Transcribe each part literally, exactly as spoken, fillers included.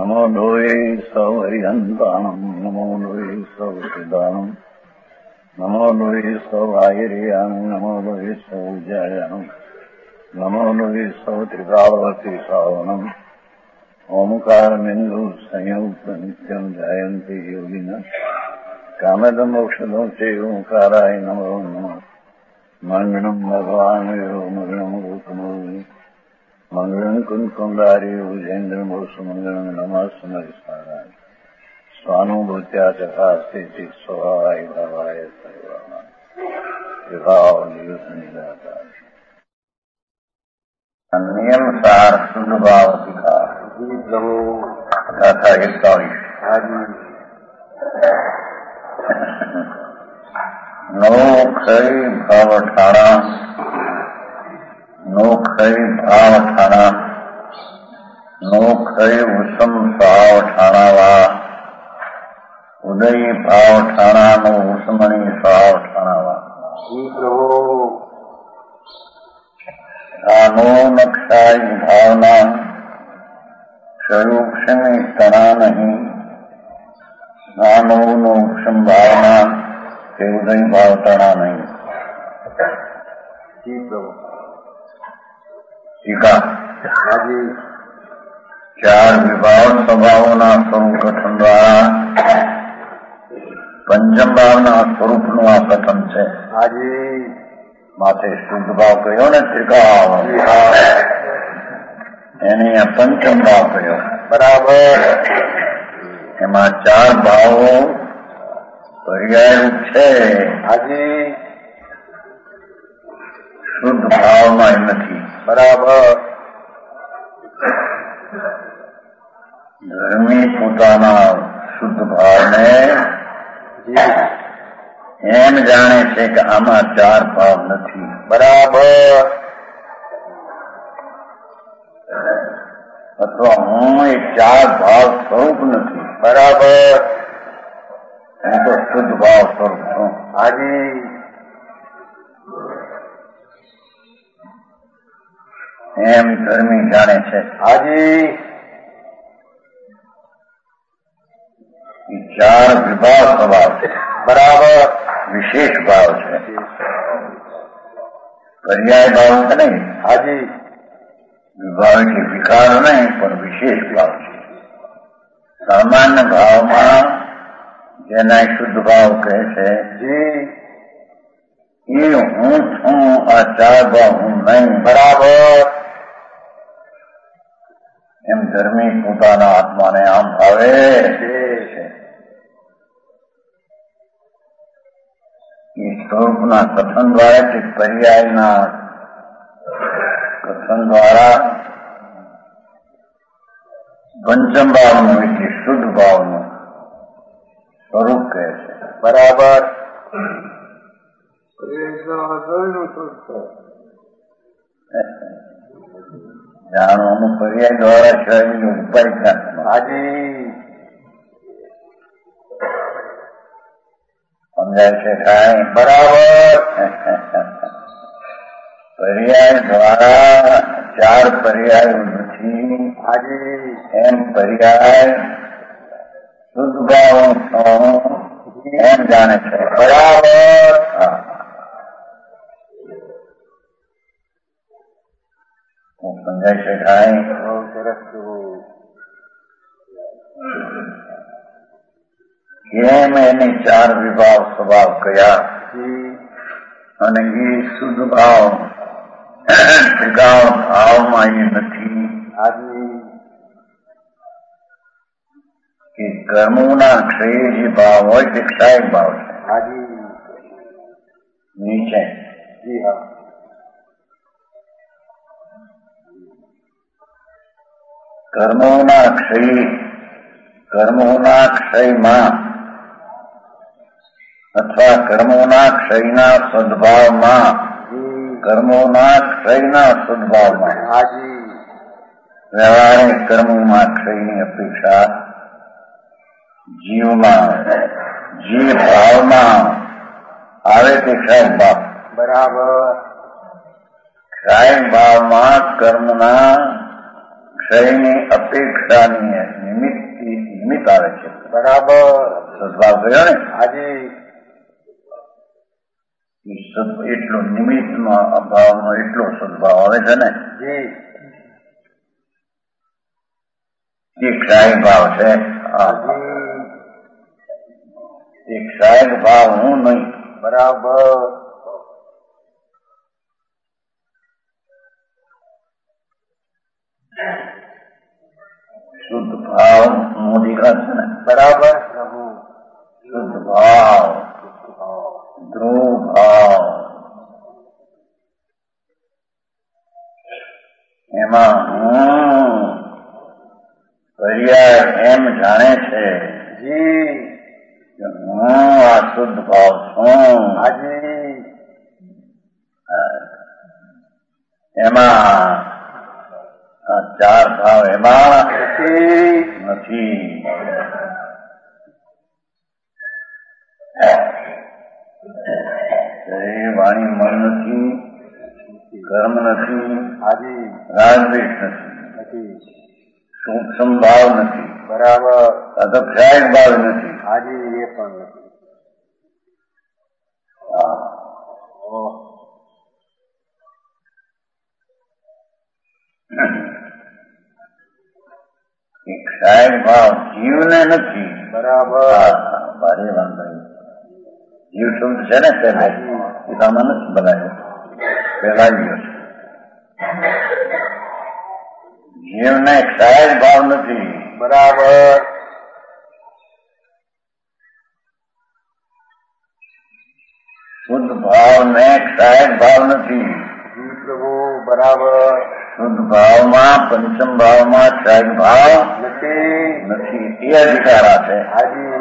नमो लोये सौहरिहन्ताणम् नमो लोये सौहृदानम् नमो लोये सौभागिर्यानम् नमो लोये सौजायानम् नमो लोये सौत्रिकावती सावनम् ओंकारमिन्दु संयुक्त नित्यम् जायन्ति योगिनः कामदमोक्षदं च ओंकाराय नमो नमः मङ्गलम् भगवान् यो मङ्गलम् रूपमोहि मंगलम कुंद कुंडारी उजेन्द्र मोसमंगलम नमः समरिस्मराय स्वानुभूत्या चकास्ते चित स्वभावाय भावाय सर्वान विभाव नियुक्त नियम सार शुद्ध भाव दिखा तथा इक्तालीस नोखई भाव ठाणा नोखई भाव ठाणा नोखई उसम साव ठाणा वा उदयी भाव ठाणा नो उसमणी साव ठाणा वा नो नक्षाई भावना स्वरूक्षण तना नहीं नानो नोक्षम भावना के उदयी भाव तना नहीं। जी प्रभु टीका चार विभाव स्वभावना स्वरूप कथन द्वारा पंचम भावना स्वरूप નું આ કથન છે। હાજી માથે શુદ્ધ ભાવ કહ્યો ને ત્રિકાળ એને આ પંચમ ભાવ કહ્યો બરાબર। એમાં ચાર ભાવો પર્યાય રૂપ છે। હાજી શુદ્ધ ભાવમાં નથી બરાબર। ધર્મી પોતાના શુદ્ધ ભાવને એમ જાણે છે કે આમાં ચાર ભાવ નથી બરાબર। અથવા હું એ ચાર ભાવ સ્વરૂપ નથી બરાબર। હું તો શુદ્ધ ભાવ સ્વરૂપ છું। હાજી એમ ધર્મી જાણે છે। હાજી ચાર વિભાવ સ્વભાવ છે બરાબર। વિશેષ ભાવ છે પર્યાય ભાવ છે નહીં। હાજી વિભાવ એટલે વિકાર નહીં પણ વિશેષ ભાવ છે। સામાન્ય ભાવમાં જેના શુદ્ધ ભાવ કહે છે જી એ હું છું આ ચાર ભાવ હું નહીં બરાબર। એમ ધર્મી પોતાના આત્માને આમ ભાવે છે। એ સ્વરૂપના કથન દ્વારા કે પર્યાયના કથન દ્વારા પંચમ ભાવનું એટલે શુદ્ધ ભાવનું સ્વરૂપ કહે છે બરાબર। જાણવાનું પર્યાય દ્વારા શરીરનો ઉપાય નથી। હાજી સમજાય છે કાંઈ બરાબર। પર્યાય દ્વારા ચાર પર્યાય નથી। હાજી એમ પર્યાય શુદ્ધ ભાવ એમ જાણે છે બરાબર। હા સમજાય છે કાંઈ કેમ એને ચાર વિભાવ સ્વભાવ કયા અને એ શુદ્ધ ભાવ ત્રિકાળ ભાવમાં એ નથી। કે કર્મોના ક્ષય જે ભાવ હોય તે ક્ષાયક ભાવ છે નીચે। જી હા કર્મોના ક્ષય કર્મોના ક્ષયમાં અથવા કર્મોના ક્ષયના સદભાવમાં કર્મોના ક્ષયના સદભાવમાં વ્યવહારિક કર્મોમાં ક્ષયની અપેક્ષા જીવમાં જીવ ભાવમાં આવે તે ક્ષય ભાવ બરાબર। ક્ષય ભાવમાં કર્મના ક્ષયની અપેક્ષાની નિમિત્ત નિમિત્ત આવે છે. બરાબર. સદભાવ કયો ને હાજી. એટલો નિમિત્તનો અભાવનો એટલો સદભાવ આવે છે ને જી. એ ક્ષાયક ભાવ છે. એ ક્ષાયક ભાવ હું નહીં. બરાબર. શુદ્ધ ભાવ મોદી છે ને. બરાબર. શુદ્ધ ભાવ ધ્રુવ ભાવ એમાં હું પર્યાય એમ જાણે છે જી કે હું આ શુદ્ધ ભાવ છું. હાજી. એમાં આ ચાર ભાવ એમાં નથી. નથી. શરીર વાણી મન નથી, કર્મ નથી, હાજી. રાગદ્વેષ નથી, નથી. સૂક્ષ્મ ભાવ નથી. બરાબર. અદક્ષાયક ભાવ નથી. હાજી. એ પણ નથી. ક્ષાયક ભાવ જીવને નથી. બરાબર. ભારે વાંધો જીવ શુદ્ધ છે ને પહેલા પિતામાં નથી બનાવ્યો પહેલા ગયો છે. જીવને ક્ષાયક ભાવ નથી. બરાબર. શુદ્ધ ભાવ ને ક્ષાયક ભાવ નથી. જી પ્રભુ. બરાબર. શુદ્ધ ભાવમાં પંચમ ભાવમાં ક્ષાયક ભાવ નથી. નથી. એ અધિકારા છે. હાજી.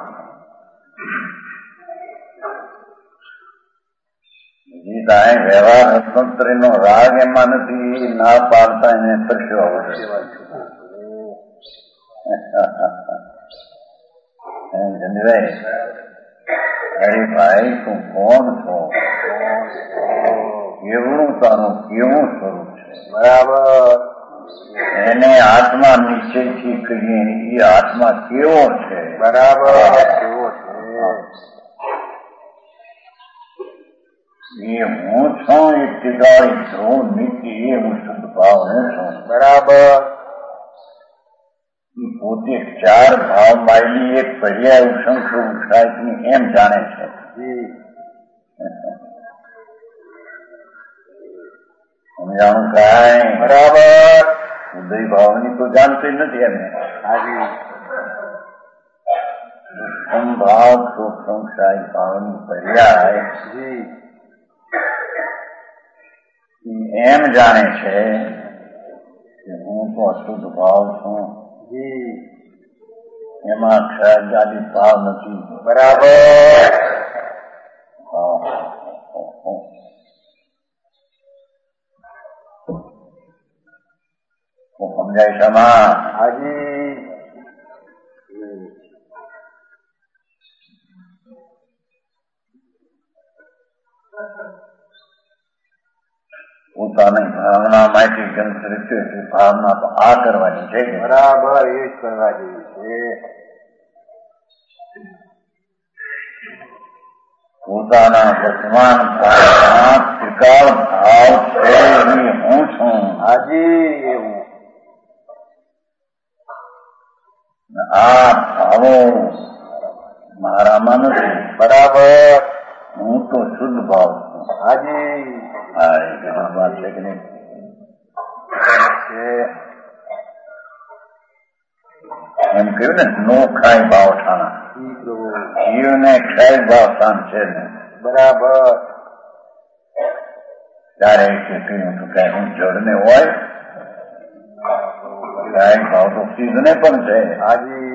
ગીતા વ્યવહાર સ્વતંત્રનો રાગ એમાં નથી. ના પાડતા એને પરસ્યો આવડે. જનભાઈ અરે ભાઈ તું કોણ છો? કેવડું તારું કેવું સ્વરૂપ છે? બરાબર. એને આત્મા નિશ્ચયથી કહીએ એ આત્મા કેવો છે? બરાબર. કેવો છે? એ હું છું એ ટીકાળી છું નીતિ એ હું શુદ્ધ ભાવ હું છું. બરાબર. પોતે ચાર ભાવ માયલી એક પર્યાય ઉષંખ ઉષાયની એમ જાણે છે. સમજાણું કાંઈ? બરાબર. ઉદય ભાવની તો જાણતી નથી એમને. હાજી. સૂક્ષ્મ ભાવ સૂક્ષ્મ શાહી ભાવની પર્યાય જી એમ જાણે છે કે હું તો અશુદ્ધ ભાવ છું. જી. એમાં ક્ષયાદી ભાવ નથી. બરાબર. સમજાય શમાં? હાજી. પોતાની ભાવના માટે જંત્રિત ભાવના તો આ કરવાની છે. બરાબર. એ જ કરવા જેવી છે. પોતાના વર્તમાન ભાવમાં ત્રિકાળ ભાવ છે એ હું છું. હાજી. એ હું. આ ભાવો મારામાં નથી. બરાબર. હું તો શુદ્ધ ભાવ છું. હાજી. હા એ ગરીબ વાત છે કે નહીં? એમ કહ્યું ને નો ખાય ભાવ ઠાણા. જીવને ક્ષય ભાવ સ્થાન છે ને. બરાબર. ત્યારે કે કહ્યું તો કઈ હું જળને હોય ક્ષય ભાવ તો સિદ્ધને પણ છે. હાજી.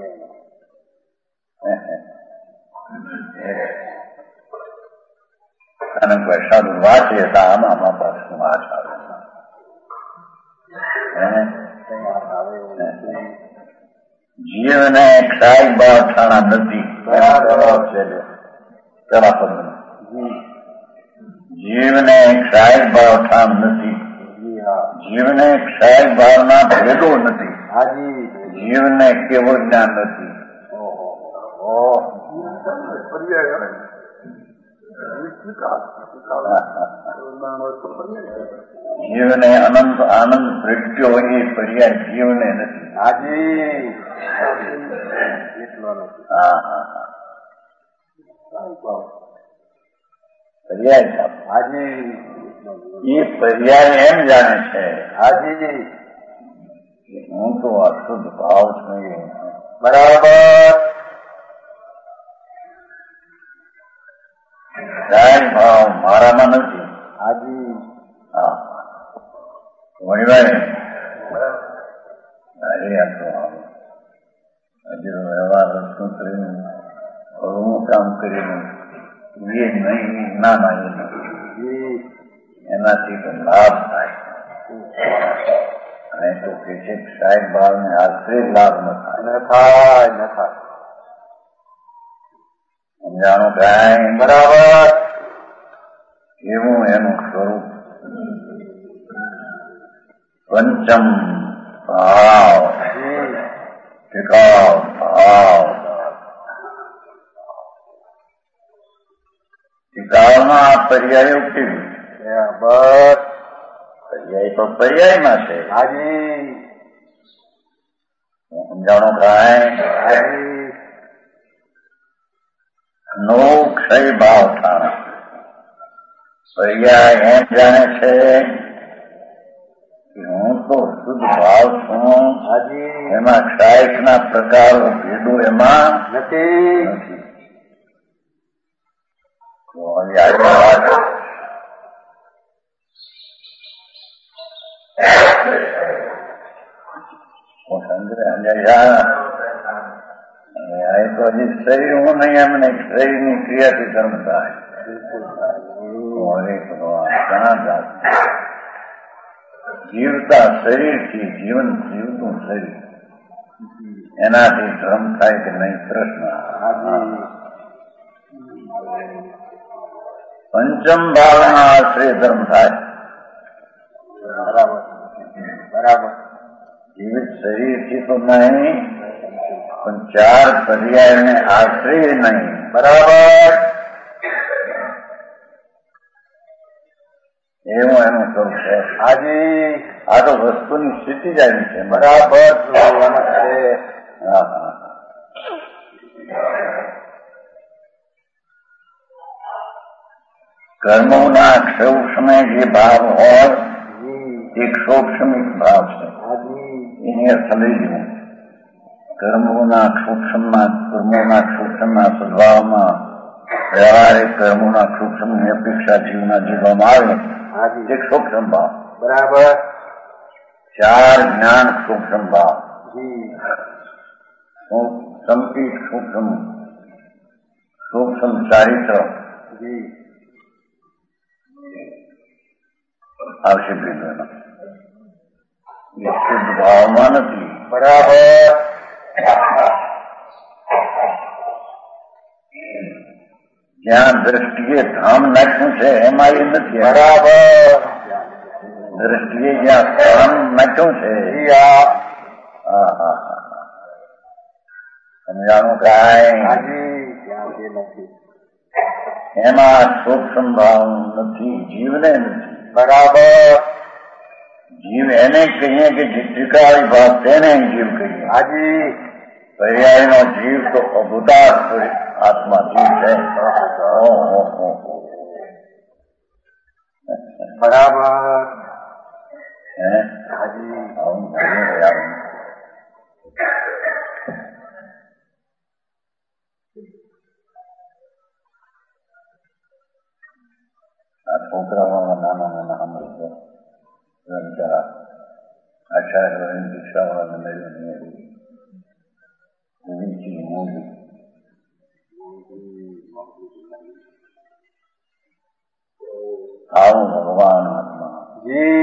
અને કોઈ સાધુ વાંચે તો આમાં આમાં પાછું વાંચ આવે. જીવને ક્ષય ભાવ ઠાણા નથી. બરાબર છે. પેલા પદ જીવને ક્ષય ભાવ ઠાણ નથી. જીવને ક્ષય ભાવના ભેદો નથી. હાજી જીવને કેવો જ્ઞાન નથી. જીવને અનંત આનંદ પ્રગટ્યો એ પર્યાય જીવને નથી. હાજી હા હા હા પર્યાય હાજી એ પર્યાય એમ જાણે છે હાજી હું તો અશુદ્ધ ભાવ છું. બરાબર ક્ષય ભાવ મારામાં નથી. હાજી હા વણીવાય અરે આ તો હજી તો વ્યવહાર રસ્તો કરીને ઘણું કામ કરીને એ નહીં ના ના એ નહીં એનાથી તો લાભ થાય. અને તો કે છે ક્ષય ભાવને આશ્રય લાભ ન થાય. ન થાય ન થાય સમજાણું કાંઈ બરાબર એવું એનું સ્વરૂપ. પંચમ ભાવ ટિકાવ ભાવ ટિકાવમાં આ પર્યાય ઉકેલું. બસ પર્યાય તો પર્યાયમાં છે. હાજી સમજાણું કાંઈ હાજી નો ક્ષય ભાવ થાય. પર્યાય એમ જાણે છે કે હું તો શુદ્ધ ભાવ છું. હાજી એમાં ક્ષાયકના પ્રકારો ભેદો એમાં નથી નથી. તો હવે આગળ વાત હું સમજે સમજાય તો હજી શરીર હું નહીં એમને શરીરની ક્રિયાથી કર્મ થાય. હરે ભગવાન ઘણા જાત જીવતા શરીરથી જીવન જીવતું શરીર એનાથી ધર્મ થાય કે નહીં પ્રશ્ન. પંચમ ભાવના આશ્રય ધર્મ થાય. બરાબર બરાબર જીવિત શરીરથી તો નહીં પણ ચાર પર્યાયને આશ્રય નહીં. બરાબર એવું એનું સ્વરૂપ છે. હાજી આ તો વસ્તુની સ્થિતિ જ આવી છે. બરાબર જોવાનું છે. હા હા કર્મોના ક્ષૌક્ષમે જે ભાવ હોય એ ક્ષૌક્ષમિક ભાવ છે. એને અર્થ લઈ જવું. કર્મોના સૂક્ષ્મમાં કર્મોના સૂક્ષ્મના સ્વભાવમાં વ્યવહારિક કર્મોના સૂક્ષ્મની અપેક્ષા જીવના જીવવામાં આવે તે સૂક્ષ્મ ભાવ. બરાબર ચાર જ્ઞાન સૂક્ષ્મ ભાવ સંકિત સૂક્ષ્મ સૂક્ષ્મ ચારિત્ર આવશે ભેદનો એ શુદ્ધ ભાવમાં નથી. બરાબર જ્યાં દ્રષ્ટિએ ધામ નાખ્યું છે એમાં એ નથી. બરાબર દ્રષ્ટિએ જ્યાં ધામ નાખ્યું છે હા હા હા સમજાણું કાંઈ એમાં સૂક્ષ્મ ભાવ નથી. જીવને નથી. બરાબર જીવ એને કહીએ કે જે ત્રિકાળી ભાવ તેને જીવ કહીએ. હાજી પર્યાયનો જીવ તો અભૂતા આત્મા જીવ છે. બરાબર હે હાજી આવું ભણી રહ્યા. આ છોકરાઓમાં નાના નાના અમૃત બિચારા આશા કરવાની દીક્ષાવાળાને મેળવી મેળવી ઊંચી મોટી આવું ભગવાન આત્મા જી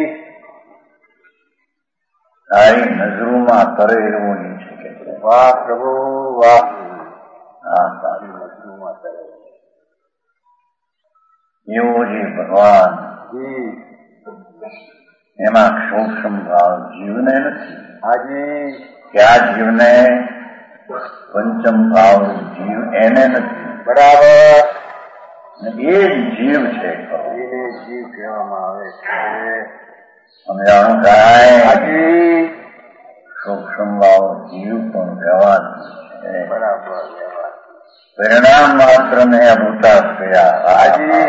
તારી નજરોમાં તરે એવું નહીં છે કે વાહ પ્રભુ વાહ હા તારી નજરોમાં તરે એવો જે ભગવાન જી એમાં સૂક્ષ્મ ભાવ જીવને નથી. હાજી કે આ જીવને પંચમ ભાવ જીવ એને નથી. બરાબર. એ જ જીવ છે. એને જીવ કહેવામાં આવે છે. સમજાણું કાંઈ? હાજી સૂક્ષ્મ ભાવ જીવ પણ કહેવાનું છે. બરાબર. પરિણામ માત્ર ને અભૂતા થયા. હાજી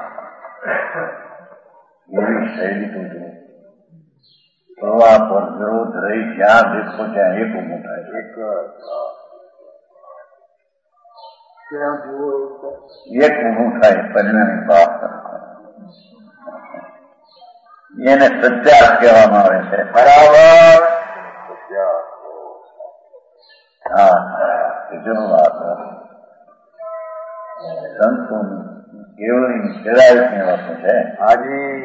એવી શૈલી તો જો પ્રવાહ પર વિરોધ રહી જ્યાં દેખો ત્યાં એક ઉભું થાય. એક એક ઉભું થાય પરિણામી ભાવ. એને સત્યાસ કહેવામાં આવે છે. બરાબર. હા બીજું વાત સંતોની કેવળની ચેરાયુની વસ્તુ છે. હાજી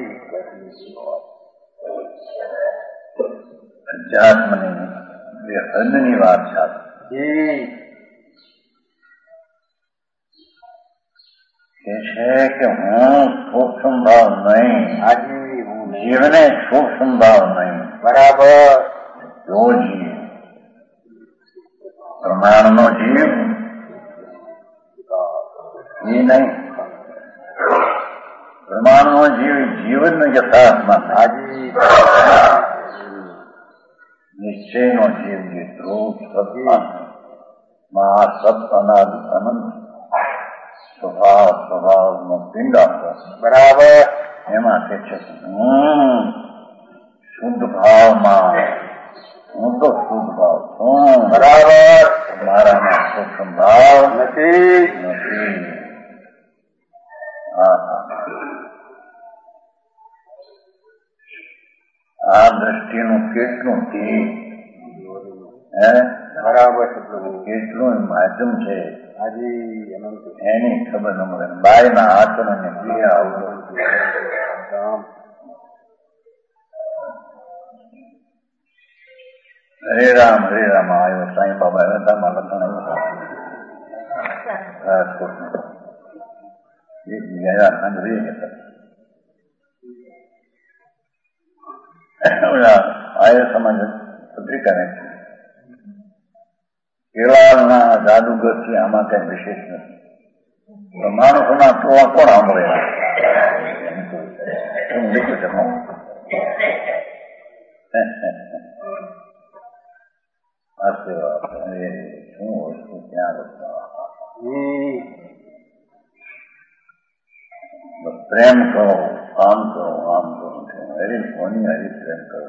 અધ્યાત્મની બે હદની વાત છે. જી કે છે કે હું સૂક્ષ્મ ભાવ નહીં. હાજી હું જીવને સૂક્ષ્મ ભાવ નહીં. બરાબર. જો જીવ પ્રમાણનો જીવ એ નહીં. પ્રમાણનો જીવ જીવન યથાર્થમાં હાજી નિશ્ચયનો જીવ જે ધ્રુવ સત્તા સત અનાદિ અનંત સ્વભાવ સ્વભાવનો પિંડ આપો. બરાબર. એમાં કે છે હું શુદ્ધ ભાવમાં હું તો શુદ્ધ ભાવ છું. બરાબર. મારામાં સૂક્ષ્મ ભાવ નથી. નથી. હા હા આ દ્રષ્ટિનું કેટલું તીર હે બરાબર છે પ્રભુ. કેટલું માધ્યમ છે હાજી અનંત એની ખબર ન મળે. બાયના આચરણ અને ક્રિયા રામ. હરે રામ હરે રામ આવ્યો સાંઈ બાબા આવ્યા હતા. મારા લખણ રાજકોટ એક ગયા સાંજરી હતા. આર્ય સમાજ પત્રિકાને કેળાના જાદુગરથી આમાં કઈ વિશેષ નથી. માણસોના ટોળા કોણ સાંભળે એમ લીધું છે. શું વસ્તુ ક્યાં વસ્તુ પ્રેમ કરો આમ કરો આમ કરો હરી કોની હરી પ્રેમ કરો.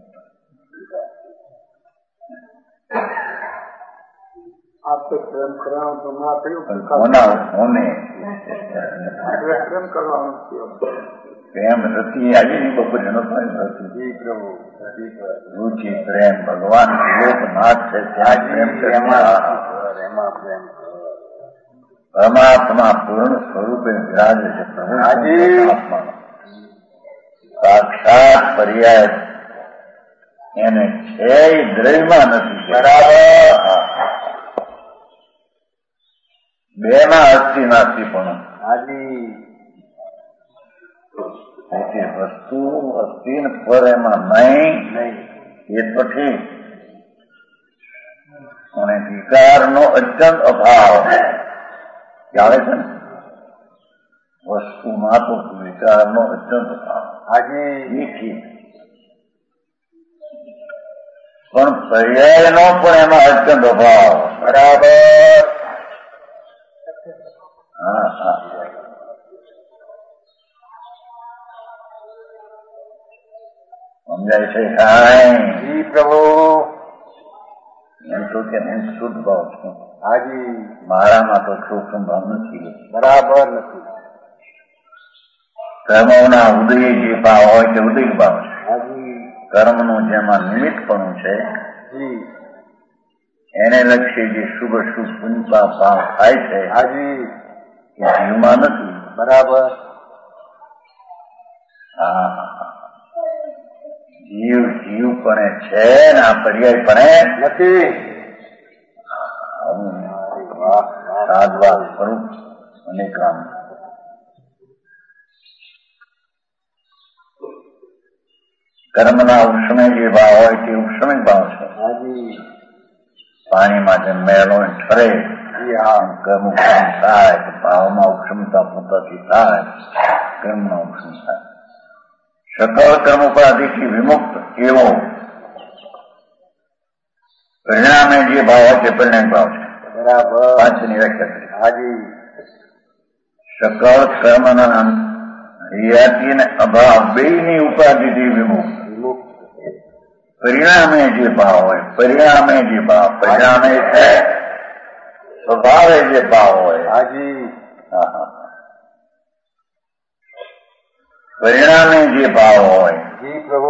આપ તો પ્રેમ કરવાનું તો ના થયું. કોના કોને પ્રેમ કરવાનું પ્રેમ રતી આવી ની બપોરે નતો જી પ્રભુ. રુચિ પ્રેમ ભગવાન લોકનાથ છે ત્યાં પ્રેમ એમાં પ્રેમ પરમાત્મા પૂર્ણ સ્વરૂપે વિરાજે છે. પરમાત્મા સાક્ષાત પર્યાય એને છે દ્રવ્યમાં નથી. બરાબર. બે માં અસ્થિ નાસ્તી પણ હાજી તેથી વસ્તુ અસ્થિ પર એમાં નહીં નહીં એ તો ઠીક. અને વિકારનો અત્યંત અભાવ આવે છે ને વસ્તુમાં તો વિકારનો અત્યંત અભાવ. હાજી એ ઠીક. પણ પર્યાયનો પણ એમાં અત્યંત અભાવ. બરાબર. હા હા સમજાય છે કાંઈ? જી પ્રભુ. એમ તો કે હું શુદ્ધ ભાવ છું. હાજી મારામાં તો સૂક્ષ્મ ભાવ નથી. બરાબર નથી. કર્મોના ઉદય જે ભાવ હોય તે ઉદય ભાવ છે. હાજી કર્મનું જેમાં નિમિત્તપણું છે જી એને લક્ષી જે શુભ શુભ પુંચા ભાવ થાય છે હાજી એ જીવમાં નથી. બરાબર. હા જીવ જીવ પણ છે ને આ પર્યાય પણ નથી. સાધવા સ્વરૂપ અને કામ કર્મના ઉપશમે જે ભાવ હોય તે ઉપશમિક ભાવ છે. પાણીમાં જેમ મેળો ઠરે કર્મ ઉપશમ થાય તો ભાવમાં ઉપશમતા પોતાથી થાય, કર્મના ઉપશમ થાય. સકળ કર્મ ઉપાધિથી વિમુક્ત એવો પરિણામે જે ભાવ હોય તે પરિણામ ભાવ છે. બરાબર. પાંચની વ્યાખ્યા કરી. હાજી. સકળ કર્મના રિયાતી અને અભાવ બેયની ઉપાધિથી વિમુક્ત પરિણામે જે ભાવ હોય, પરિણામે જે ભાવ, પરિણામે છે સ્વભાવે જે ભાવ હોય. હાજી. હા હા. પરિણામે જે ભાવ હોય. જી પ્રભુ.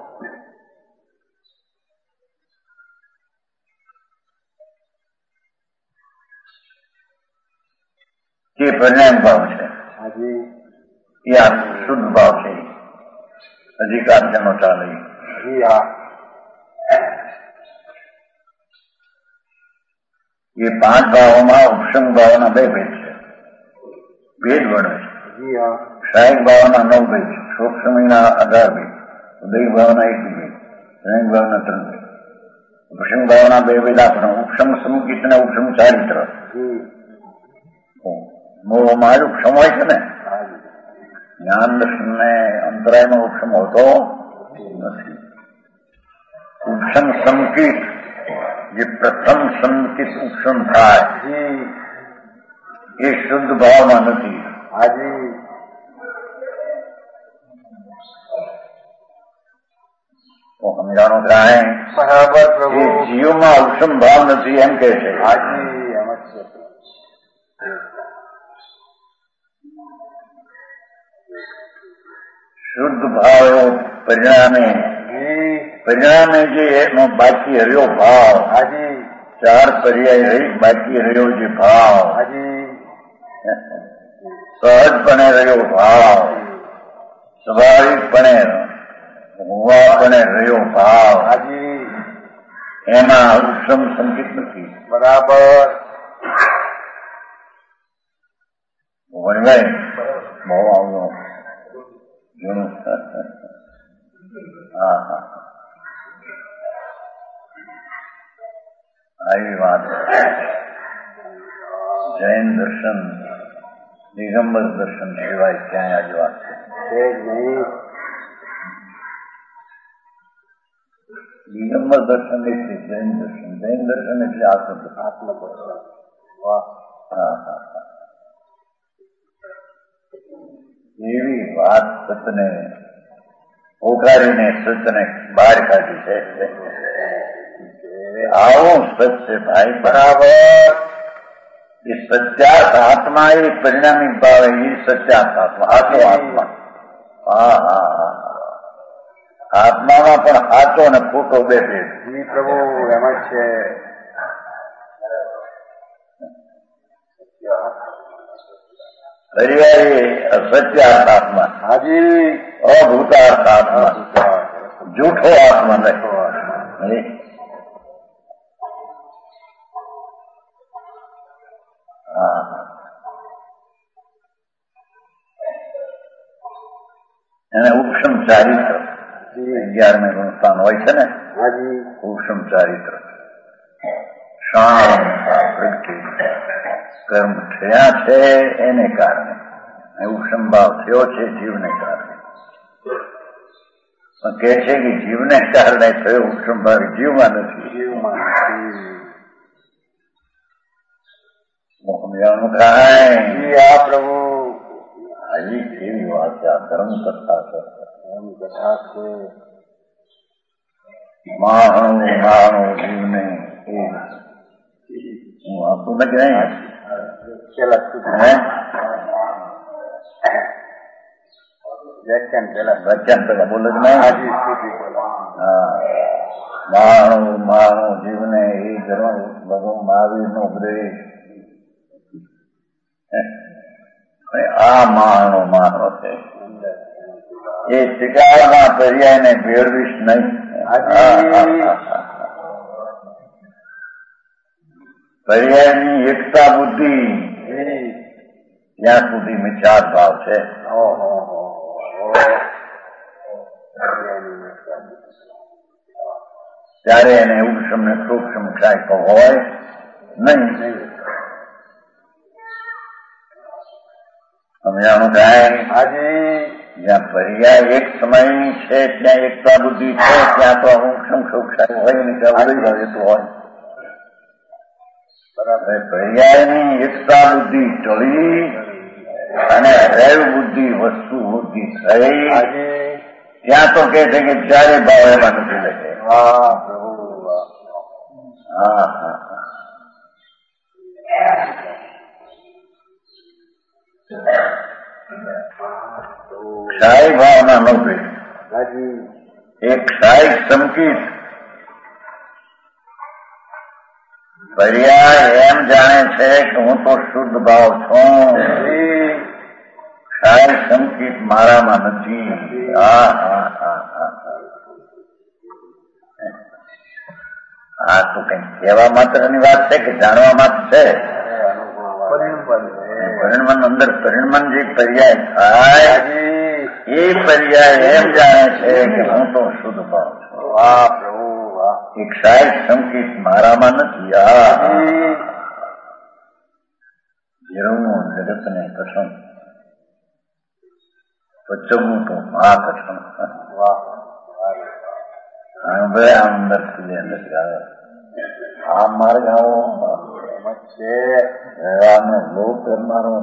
જે પરિણામ ભાવ છે. હાજી. એ આ શુદ્ધ ભાવ છે. અધિકાર જેનો ચાલે. જી હા. એ પાંચ ભાવોમાં ઉપશમ ભાવના બે ભેદ છે. ભેદ વર્ણવે છે. જી હા. સહાયક ભાવના નવ ભેદ છે. સૂક્ષ્મના અઢાર ભેદ. ઉદય ભાવના એક ભેદ. સહાયક ભાવના ત્રણ ભેદ. ઉપશમ ભાવના બે ભેદ આપણા ઉપશમ સમકિત અને ઉપશમ ચારિત્ર. મોહમાં ઉપશમ હોય છે ને, જ્ઞાન દર્શન ને અંતરાયમાં ઉપશમ હોતો નથી. ઉપશમ સંકિત જે પ્રથમ સંકિત ઉપશમ થાય એ શુદ્ધ ભાવમાં નથી. હાજી. તો સમજાણું થાય બરાબર. પ્રભુ જીવમાં ઉપશમ ભાવ નથી એમ કે છે. હાજી. એમ જ છે. શુદ્ધ ભાવ એવો પરિણામે પરિણામે જે એનો બાકી રહ્યો ભાવ. હાજી. ચાર પર્યાય રહી બાકી રહ્યો જે ભાવ. હાજી. સહજપણે રહ્યો ભાવ, સ્વાભાવિકપણે હોવાપણે રહ્યો ભાવ. હાજી. એમાં ઉપશમ સંકિત નથી. બરાબર. વણવાય બહુ આવ્યો. હા હા. આવી વાત. જૈન દર્શન દિગંબર દર્શન સિવાય ક્યાંય આવી વાત છે નહીં. દિગંબર દર્શન એટલે જૈન દર્શન. જૈન દર્શન એટલે આત્મ આત્મ દર્શન. વાહ. હા હા હા. એવી વાત સતને ઓગાળીને સતને બહાર કાઢી છે. આવું સત્ય ભાઈ બરાબર. એ સત્યાર્થ આત્મા એ પરિણામી ભાવે એ સત્યાર્થ આત્મા આતો આત્મા. હા હા હા. આત્મામાં પણ સાચો અને ખોટો બે ભેદ. જી પ્રભુ એમ જ છે. પર્યાય અસત્યાર્થ આત્મા. હાજી. અભૂતાર્થ આત્મા. જૂઠો આત્મા નહીં. એને ઉપશમ ચારિત્ર અગિયારમે ગુણસ્થાન હોય છે ને. હાજી. ઉપશમ ચારિત્ર શાંત પ્રગતિ કર્મ થયા છે એને કારણે ઉપશમ ભાવ થયો છે જીવને કારણે. કે છે કે જીવને કારણે થયો ઉપશમ ભાવ જીવમાં નથી. જીવમાં સમજાવવાનું થાય. આ પ્રભુ હજી કેવી વાત છે. આ ધર્મ કથા છે. ધર્મ કથા છે. માણું માણું જીવને હું આપું નથી નહીં. વ્યાખ્યાન પેલા વ્યાખ્યાન પેલા બોલો જ નહીં. હા. માણું માણું જીવને એ ધર્મ ભગવાન મહાવીર નો ઉપદેશ. આ માણો માનો છે એ શિકારના પર્યાયને ભેળવીશ નહીં. પર્યાયની એકતા બુદ્ધિ ત્યાં સુધી મિથ્યા ભાવ છે. ત્યારે એને ઉક્ષમ ને સૂક્ષ્મ ક્ષાય હોય નહીં. સમજાણું થાય? આજે જ્યાં પર્યાય એક સમયની છે ત્યાં એકતા બુદ્ધિ છે, ત્યાં તો ઉક્ષમ સૂક્ષ્મ હોય ને ત્યાં ઉદય રહેતું હોય. બરાબર. પર્યાયની એકતા બુદ્ધિ ટળી અને રેવ બુદ્ધિ વસ્તુ બુદ્ધિ થઈ, ત્યાં તો કે છે કે ચારે ભાવ એમાં નથી લખે. હા હા હા ક્ષાય ભાવના ન ભેદ. એક ક્ષાય સંકિત પર્યાય એમ જાણે છે કે હું તો શુદ્ધ ભાવ છું, ક્ષાય સંકિત મારામાં નથી. હા હા હા હા હા તો કઈ કહેવા માત્રની વાત છે કે જાણવા માત્ર છે? પરિણમન અંદર પરિણમન જે પર્યાય થાય એ પર્યાય એમ જાણે છે કે હું તો શુદ્ધ ભાવ છું. વાહ પ્રભુ વાહ. એક ક્ષાય સંકિત મારામાં નથી. આ જેવું જગતને કસમ પચવું તો મા કસમ. વાહ ભાઈ આ અંદર સુધી અંદર આવે આ માર્ગ આવો છે રહેવાનો લોક કરનારો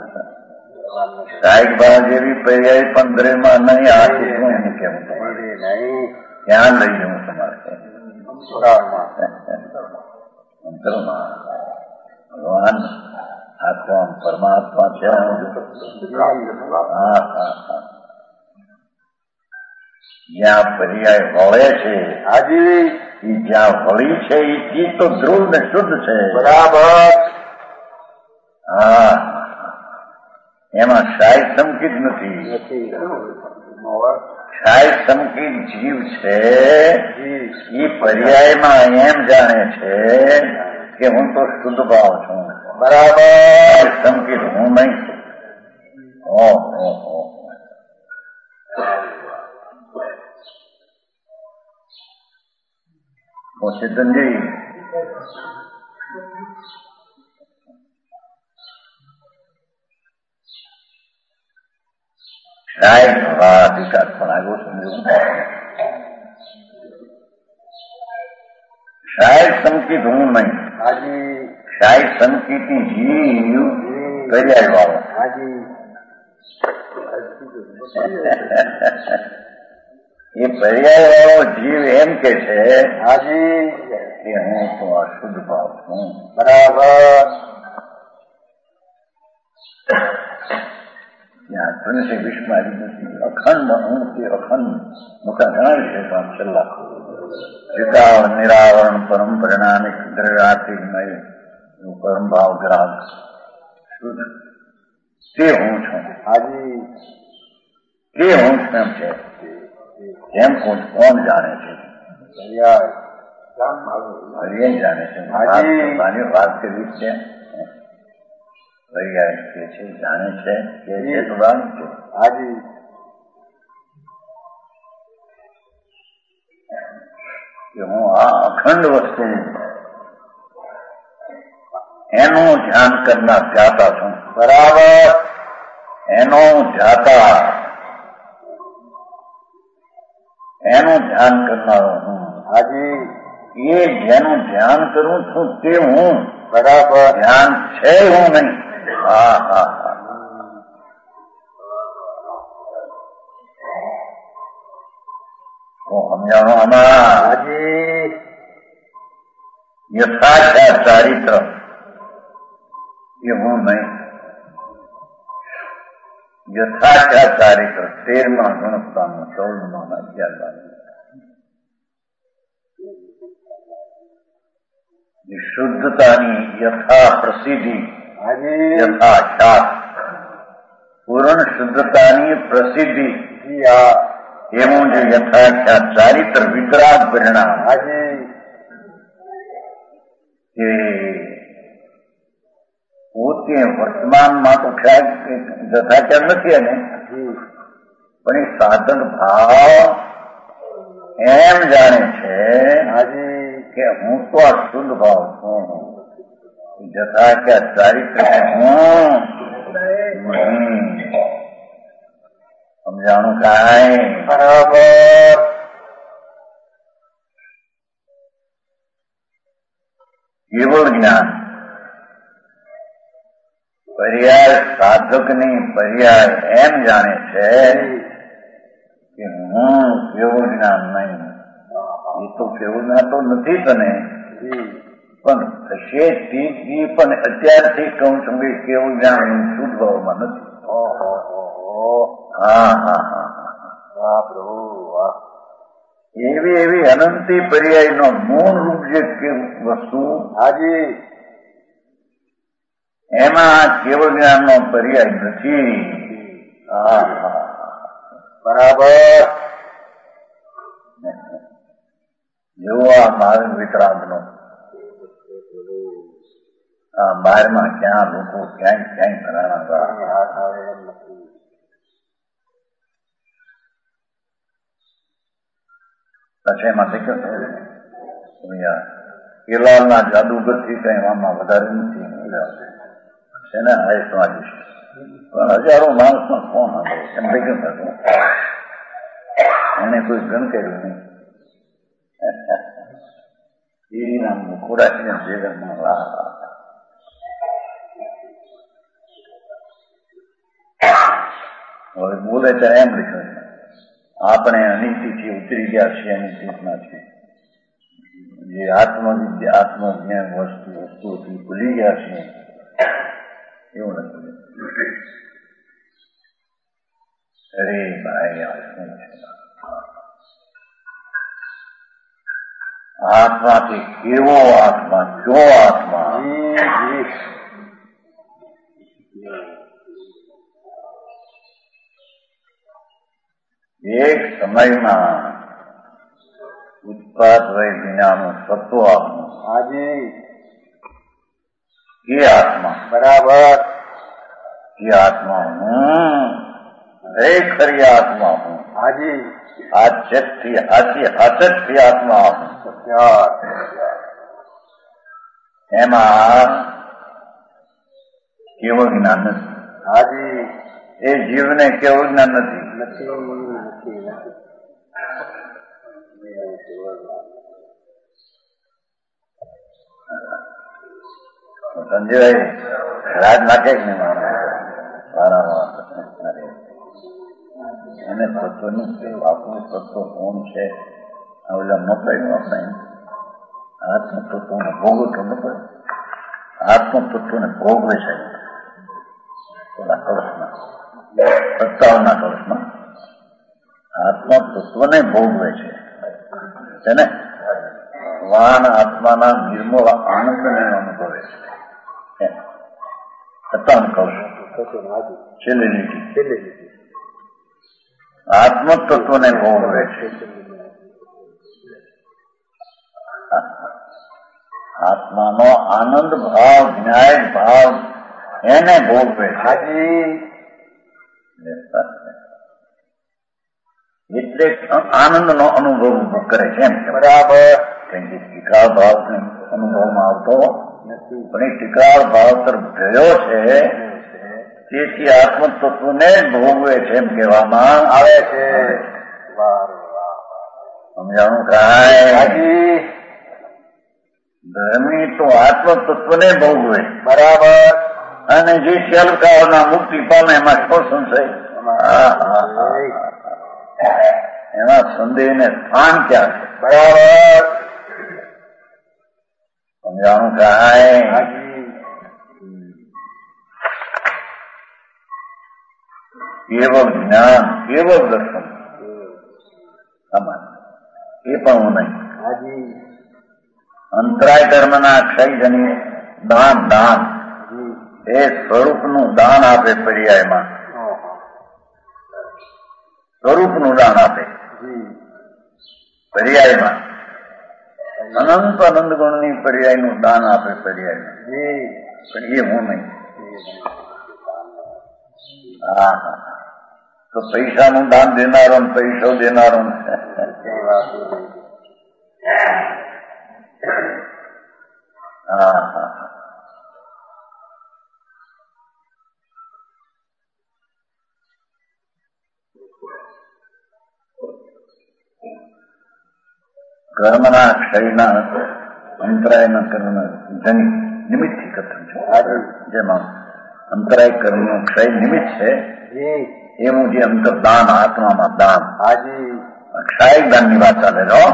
સાહેબ ભાવ જેવી પર્યાય પંદરેમાં નહીં. આ શું એને કેવું તમારે નહીં ક્યાં લઈ જવું તમારે અંતરમાં ભગવાન આત્મા પરમાત્મા છે. હા હા હા જ્યાં પર્યાય વળે છે આજે એ જ્યાં વળી છે એ ચીજ તો ધ્રુવ ને શુદ્ધ છે. બરાબર. હા એમાં ક્ષાય સંકિત નથી. ક્ષાય સંકિત જીવ છે એ પર્યાયમાં એમ જાણે છે કે હું તો શુદ્ધ ભાવ છું. બરાબર. સંકિત હું નહીં. ઓહો ચેતનજી સાહેબ હા વિકાસ પણ આવ્યો સમજવું. સાહેબ સંકિત હું નહીં. સાહેબ સંકિતની જીવ પર્યાય વાળો. એ પર્યાય વાળો જીવ એમ કે છે હાજી કે હું તો અશુદ્ધ ભાવ છું. બરાબર. ત્યાં ત્રણસે વિશ્વમાં આવી નથી. અખંડ હું તે અખંડ મુખા ઘણા વિશે પણ છેલ્લા ચિતાવ નિરાવરણ પરમ પરિણામિક દ્રવ્યાતિમય પરમ ભાવ ગ્રાહક શુદ્ધ તે હું છું. હાજી તે હું છું એમ છે. એમ કોણ કોણ જાણે છે? જાણે છે. વાત કરવી છે કે છે જાણે છે કે છે તો વાત છે. હાજી કે હું આ અખંડ વસ્તુ એનું ધ્યાન કરનાર જાતા છું. બરાબર. એનો જાતા એનું ધ્યાન કરનારો હું. હાજી એ જેનું ધ્યાન કરું છું તે હું. બરાબર. ધ્યાન છે હું નહીં. હા હા હા સમજાણો આમાં. હાજી યથાર્થ ચારિત્ર એ હું નહીં. યથાર્થ ચારિત્ર તેરમાં ગુણસ્તાનું ચૌદમાં અગિયાર શુદ્ધતાની યથા પ્રસિદ્ધિ યથા ખ્યાત પૂર્ણ શુદ્ધતાની પ્રસિદ્ધિ એવું જે યથાખ્યાત ચારિત્ર વિતરાગ પરિણામ કે પોતે વર્તમાનમાં તો ખ્યાલ યથાખ્યાત નથી એને પણ એ સાધન ભાવ એમ જાણે છે હાજી કે હું તો આ શુદ્ધ ભાવ છું, જથા કે ચારિત્ર હું નહીં સમજાણું કાંઈ. બરાબર. કેવળ જ્ઞાન પર્યાય સાધકની પર્યાય એમ જાણે છે કે હું કેવું જ્ઞાન નહીં. એ તો કેવું જ્ઞાન તો નથી તને, પણ થશે ઠીક, પણ અત્યારથી કહું છું કે કેવું જ્ઞાન શુદ્ધ ભાવમાં નથી. હા હા હા વાહ પ્રભુ વાહ. એવી એવી અનંતી પર્યાયનો મૂળ રૂપ જે વસ્તુ હાજી એમાં કેવળ જ્ઞાનનો પર્યાય નથી. બરાબર. જેવો આ માર્ગ વિતરાગનો આ બહારમાં ક્યાં લોકો ક્યાંય ક્યાંય ફરાણા પછી એમાં કેલાલના જાદુગરથી કઈ એમાં વધારે નથી છે ને. આ સ્વાદિષ્ટ પણ હજારો માણસમાં કોણ હતો એમ થઈ ગયું એને કોઈ ગણ કર્યું નહીં. ઈરી નામનું ખોરાકીને જીવનમાં વાહ. હવે બોલે ત્યારે એમ લખ્યું આપણે અનિતિથી ઉતરી ગયા છીએ, અનિતિમાં છીએ. જે આત્મવિદ્યા આત્મજ્ઞાન વસ્તુ વસ્તુથી ભૂલી ગયા છીએ એવું નથી. અરે ભાઈ આત્માથી કેવો આત્મા, જો આત્મા એક સમયમાં ઉત્પાદ વય વિનાનું સત્વ આપનું હાજી એ આત્મા. બરાબર. એ આત્મા હું ખરી આત્મા હું. હાજી હાચકથી હાચી હાચકથી આત્મા હું. એમાં કેવું જ્ઞાન નથી. હાજી એ જીવને કેવું જ્ઞાન નથી. સંજયભાઈ રાજ નાખે જ નહીં એને તત્વનું આપણું તત્વ કોણ છે ઓલા નોકરાયું આપણે આત્મતત્વને ભોગવતો ન પડે. આત્મતત્વને ભોગવે છે ઓલા કળશમાં, સત્તાવના કળશમાં આત્મતત્વને ભોગવે છે ને. વાન આત્માના નિર્મળ આનંદને અનુભવે છે. સત્તાવન કળશ છેલ્લી લીટી આત્મતત્વને ભોગવે છે. આત્માનો આનંદ ભાવ, ન્યાય ભાવ એને ભોગવે છે. એટલે આનંદનો અનુભવ કરે છે એમ. બરાબર. કેમ કે ટીકાળ ભાવ અનુભવમાં આવતો નથી, પણ એ ટીકાળ ભાવ તરફ ગયો છે તેથી આત્મતત્વને જ ભોગવે છે એમ કહેવામાં આવે છે. સમજાણું કાંઈ? ધર્મી તો આત્મતત્વને ભોગવે. બરાબર. અને જે શેલકાઓના મુક્તિ પામે એમાં શું સંશય? એમાં સંદેહને સ્થાન ક્યાં છે? બરાબર. સમજાણું કાંઈ? કેવળ જ્ઞાન, કેવળ દર્શન એ પણ હું નહીં. અંતરાય ધર્મના ક્ષયજની દાન દાન એ સ્વરૂપનું દાન આપે. પર્યાયમાં સ્વરૂપનું દાન આપે. પર્યાયમાં અનંત આનંદ ગુણની પર્યાયનું દાન આપે. પર્યાયમાં પણ એ હું નહીં. હા હા તો પૈસાનું દાન દેનારો ને પૈસો દેનારો હા હા કર્મના ક્ષયના અંતરાયના કર્મ જનિત નિમિત્તથી કથન છે. જેમાં અંતરાય કર્મનો ક્ષય નિમિત્ત છે એવું જે અંતરદાન આત્મામાં દાન ક્ષાયક દાનની વાત ચાલે છો.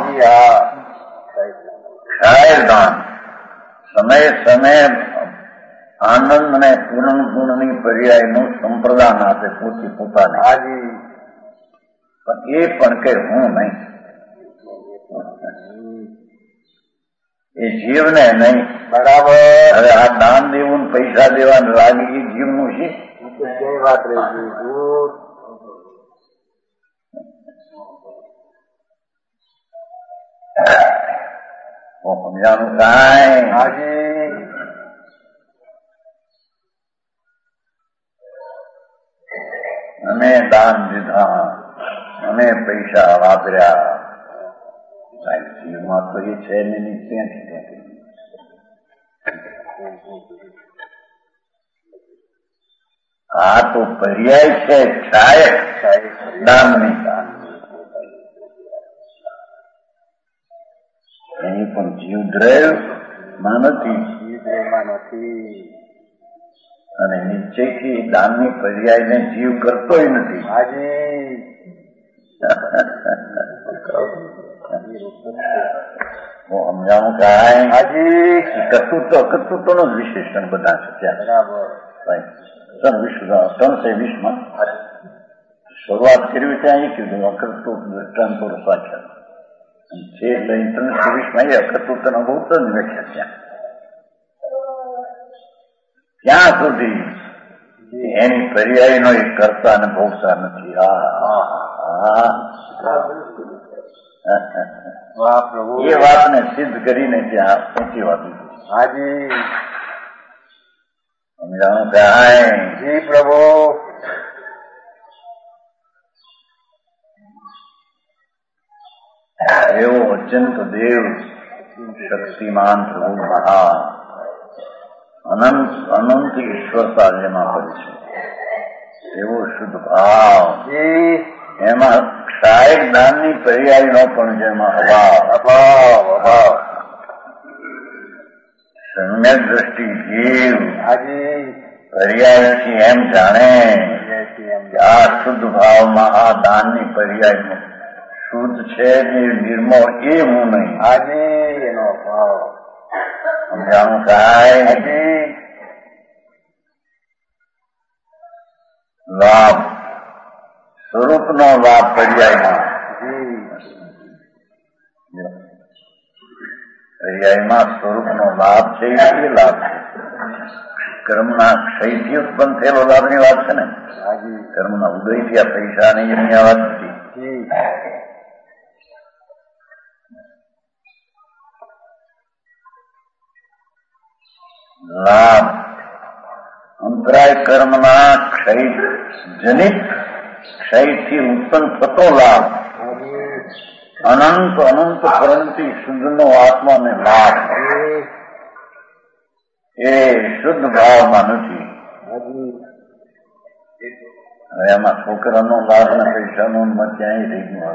ક્ષાયક દાન સમય સમય આનંદ અને પૂર્ણ ગુણની પર્યાયનું સંપ્રદાન આપે પોતે પોતાને. પણ એ પણ કે હું નહીં, એ જીવને નહીં. બરાબર. હવે આ દાન દેવું પૈસા દેવાનું લાગે એ જીવનું છે. વાત રહી સમજાનું કાંઈ હાજી અમે દાન દીધા, અમે પૈસા વાપર્યા, જીવમાં તો એ છે ને ક્યાંથી આ તો પર્યાય છે ક્ષાયક દાનની. એની પણ જીવ દ્રવ્યમાં નથી, અને નિશ્ચયથી દાનની પર્યાયને જીવ કરતોય નથી. હું સમજાવું કાંઈ હાજી કર્તૃત્વ અકર્તૃત્વ નો જ વિશેષણ બધા છે ત્યાં. બરાબર. વિશ્વ ત્રણ સે વીસમાં શરૂઆત કરવી ત્યાં એ કીધું અકર્તૃત્વ દ્રષ્ટાંતો સાચા છે. એટલે ત્રણ સે વીસમાં એ અકર્તૃત્વનો બહુ જ વ્યાખ્યા ત્યાં. ત્યાં સુધી એની પર્યાયનો એ કરતા અને ભોગતા નથી. એ વાતને સિદ્ધ કરીને ત્યાં પહોંચી વાતી. હાજી સમજાણું કાંઈ જી પ્રભુ. એવો અત્યંત દેવ શક્તિમાન પ્રભુ મહાન અનંત અનંત ઈશ્વરતા જેમાં પડે છે એવો શુદ્ધ ભાવ એમાં ક્ષાયક દાનની પર્યાયનો પણ જેમાં અભાવ અભાવ અભાવ સમ્યક દ્રષ્ટિ જીવ પર્યાયથી એમ જાણે આ શુદ્ધ ભાવમાં આ દાનની પર્યાય શુદ્ધ છે જે નિર્મળ એ હું નહીં. આજે એનો ભાવ સમજાણું કાંઈ લાભ સ્વરૂપનો લાભ પર્યાયમાં પર્યાયમાં સ્વરૂપનો લાભ છે એ લાભ છે. કર્મના ક્ષયથી ઉત્પન્ન થયેલો લાભની વાત છે ને. કર્મના ઉદયથી આ પૈસા નહીં એમની આ વાત નથી. લાભ અંતરાય કર્મના ક્ષય જનિત ક્ષયથી ઉત્પન્ન થતો લાભ અનંત અનંત પરંતુ શુદ્ધનો આત્માને લાભ એ શુદ્ધ ભાવમાં નથી. હવે એમાં છોકરાનો લાભ ને પૈસાનો ક્યાંય રહી ગયો.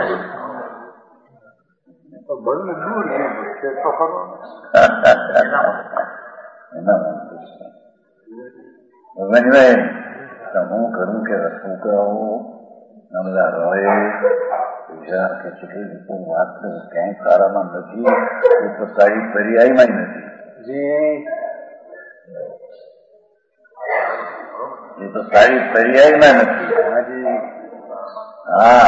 હું કરું કે છોકરાઓ બધા રહે પૈસા કે કેટલી વાત ક્યાંય સારામાં નથી. એ તો સારી પર્યાયમાં નથી. એ તો સારી પર્યાયમાં નથી. હા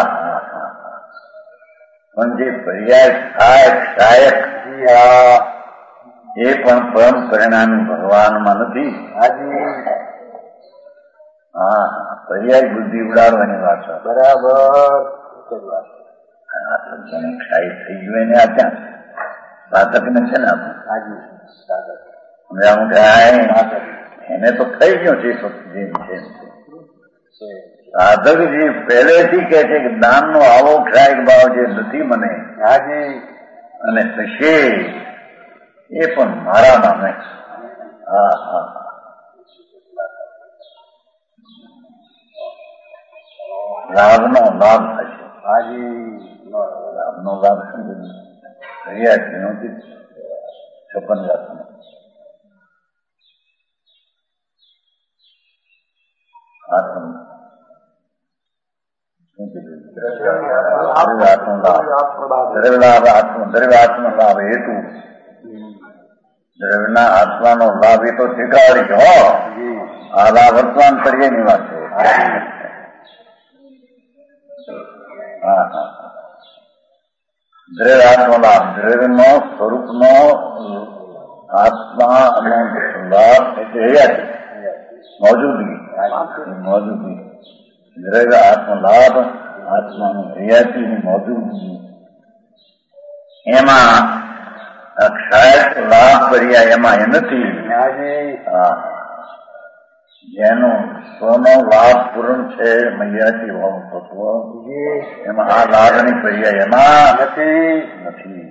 પણ જે પર્યાય થાય સહાયક એ પણ પરમ પરિણામી ભગવાનમાં નથી. હા પર્યાય બુદ્ધિ ઉડાડવાની વાત છે. બરાબર. ક્ષાય થઈ ગયું એને આ ત્યાં સાધક ને છે ને આપણે સમજાવું કાંઈ એને તો થઈ ગયો છે જેમ છે સાધકજી પહેલેથી કહે છે કે દાનનો આવો ક્ષાયક ભાવ જે નથી મને હાજી અને થશે એ પણ મારા નામે. હા હા લાભનો લાભ થશે. હાજી લાભનો લાભ શું બધું રહ્યા નથી છપ્પન લાખ આત્મ શું કીધું દ્રવ્યલાભ આત્મ દ્રવ્યાત્મ લાભ હેતુ દ્રવ્યના આત્માનો લાભ એ તો સ્વીકારી છે. હો આ લાભ વર્તમાન પર્યાયની વાત છે. હા હા દ્રવ્યાત્મ લાભ દ્રવ્યનો સ્વરૂપનો આત્માનો લાભ એટલે હૈયાથી મોજૂદગી મોજૂદગી દ્રવ્ય આત્મલાભ આત્માનું હૈયાતીની મોજૂદગી એમાં ક્ષાયક લાભ પર્યાય એમાં એ નથી. હા જેનો સ્વનો લાભ પૂર્ણ છે મૈયાથી હોવું તત્વ એમાં આ લાભની પર્યાય એમાં નથી નથી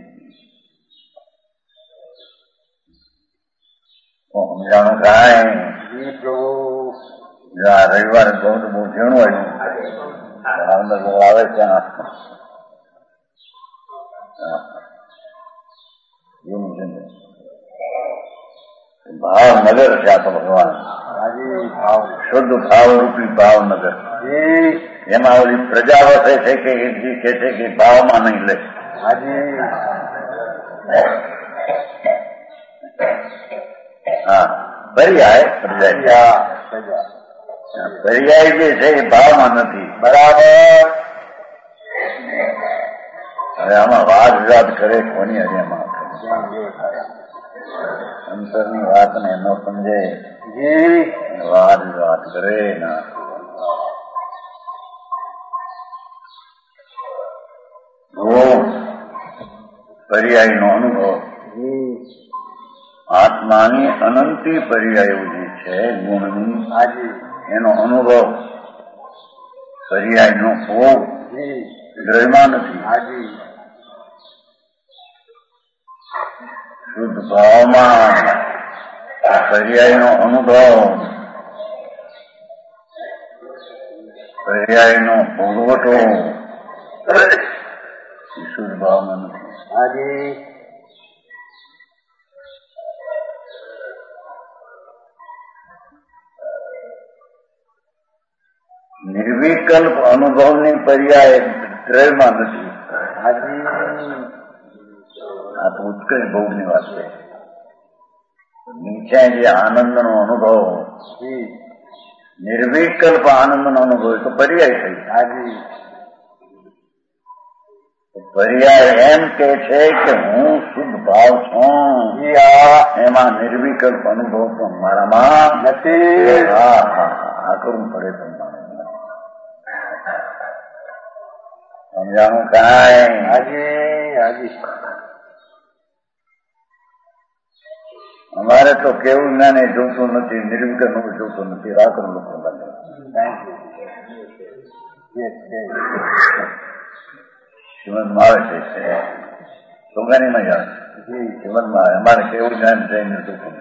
સમજાણું કાંઈ રવિવારે બહુ બહુ ઝીણું આવ્યું ભાવનગર બહુ આવે ત્યાં ભાવનગર છે આ તો ભગવાન શુદ્ધ ભાવ રૂપી ભાવનગર. એમાં ઓલી પ્રજા વસે છે કે એ કે છે કે ભાવમાં નહીં લે. હા પર્યાય પ્રજા પર્યાય જે છે એ ભાવમાં નથી. બરાબર. હવે આમાં વાદ વિવાદ કરે કોની હરે એમાં અંતરની વાત ને ન સમજે વાદ વિવાદ કરે ના. પર્યાય નો અનુભવ આત્માની અનંતી પર્યાયો જે છે ગુણની એનો અનુભવ પર્યાય નો ભોગ દ્રવ્યમાં નથી. શુદ્ધ ભાવમાં પર્યાય નો અનુભવ પર્યાય નો ભોગવટો શુદ્ધ ભાવમાં નથી. નિર્વિકલ્પ અનુભવની પર્યાય દ્રવ્યમાં નથી. આ તો ઉત્કૃષ્ટ ભોગની વાત છે. નીચે જે આનંદનો અનુભવ નિર્વિકલ્પ આનંદનો અનુભવ તો પર્યાય થઈ. પર્યાય એમ કે છે કે હું શુદ્ધ ભાવ છું એમાં નિર્વિકલ્પ અનુભવ પણ મારામાં નથી. હા હા આ કરવું પડે તમારે સમજાણું કાંઈ. હાજી હાજી અમારે તો કેવું જ્ઞાન એ જોતું નથી નિર્વિકલ્પ નું જોતું નથી. રાત્રે લોકો શ્રીમદમાં આવે છે સોગાનીમાં જ આવે છે શ્રીમદમાં આવે. અમારે કેવું જ્ઞાન જઈને જોતું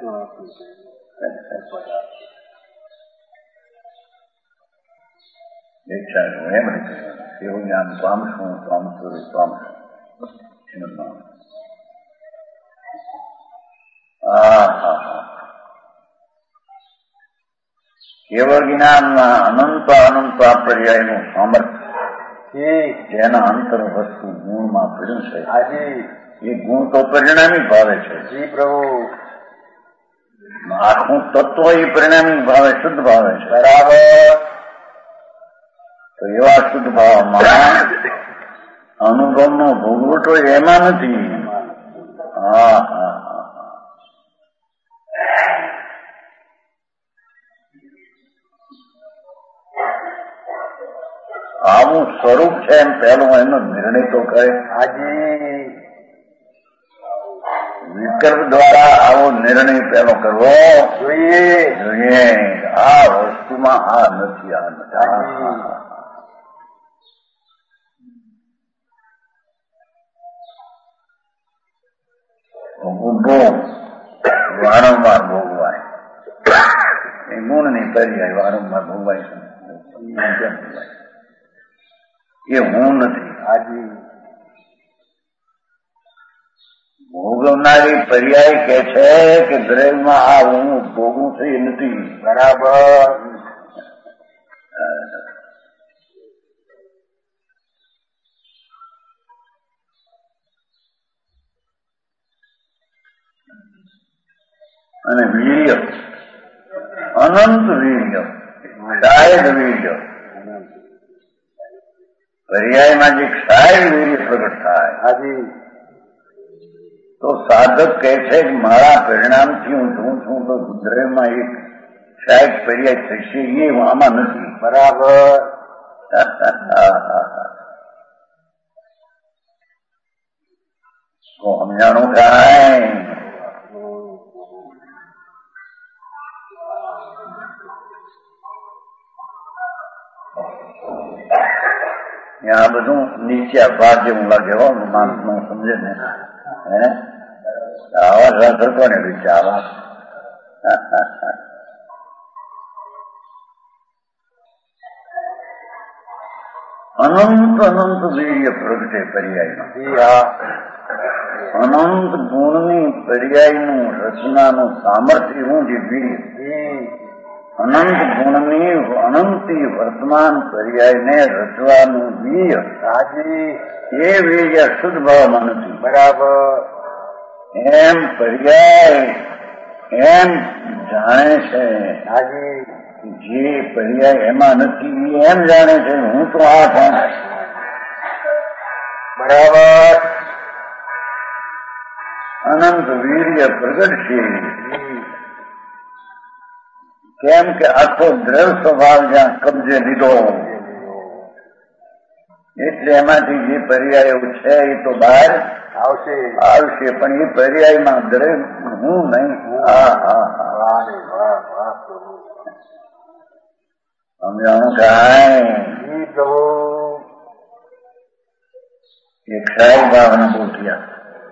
દીક્ષા એમ રીતે કેવું જ્ઞાન પામશું પામશું પામશું શ્રીમદમાં હા હા હા કેવળ જ્ઞાનમાં અનંત અનંત પર્યાયનું સામર્થ્ય જેના અંતર વસ્તુ ગુણમાં પડ્યું છે. એ ગુણ તો પરિણામી ભાવે છે. જી પ્રભુ આખું તત્વ એ પરિણામી ભાવે શુદ્ધ ભાવે છે. બરાબર. તો એવા શુદ્ધ ભાવમાં અનુભવનો ભોગવટો એમાં નથી. હા હા આવું સ્વરૂપ છે એમ પહેલો એનો નિર્ણય તો કરે. હાજી વિકલ્પ દ્વારા આવો નિર્ણય પહેલો કરવો જોઈએ જોઈએ. આ વસ્તુ વસ્તુમાં આ નથી, આ નથી. ઉભો વારંવાર ભોગવાય એ ગુણની પર્યાય વારંવાર ભોગવાય છે એ હું નથી. હાજી ભોગવનારી પર્યાય કે છે કે દ્રવ્યમાં આ હું ભોગવું છે એ નથી. બરાબર. અને વીર્ય અનંત વીર્ય, ક્ષાયદ વીર્ય, પર્યાયમાં જે ક્ષાયદ વીર્ય પ્રગટ થાય હાજી તો સાધક કહે છે કે મારા પરિણામથી હું છું છું તો દ્રવ્યમાં એક ક્ષાયદ પર્યાય થશે એ આમાં નથી. બરાબર. તો સમજાણું થાય. આ બધું નીચે અપાર જેવું લાગે હો માણસ નું સમજે ને. હે આવા શાસ્ત્ર કોને વિચાર આવા અનંત અનંત વીર્ય પ્રગટે પર્યાયમાં. અનંત ગુણની પર્યાયનું રચનાનું સામર્થ્ય હું જે વીર્ય અનંત ગુણની અનંતી વર્તમાન પર્યાયને રચવાનું વીર્ય એ વીર્ય શુદ્ધ ભાવમાં નથી. બરાબર. એમ પર્યાય એમ જાણે છે જે પર્યાય એમાં નથી એમ જાણે છે હું તો આ છું. બરાબર. અનંત વીર્ય પ્રગટ છે. કેમ કે આખો દ્રવ્ય સ્વભાવ જ્યાં કબજે લીધો એટલે એમાંથી જે પર્યાયો છે એ તો બહાર આવશે આવશે પણ એ પર્યાયમાં દ્રવ્ય હું નહીં. હા હા હા સમજાણું કાંઈ એક ક્ષાય ભાવના બહુ થયા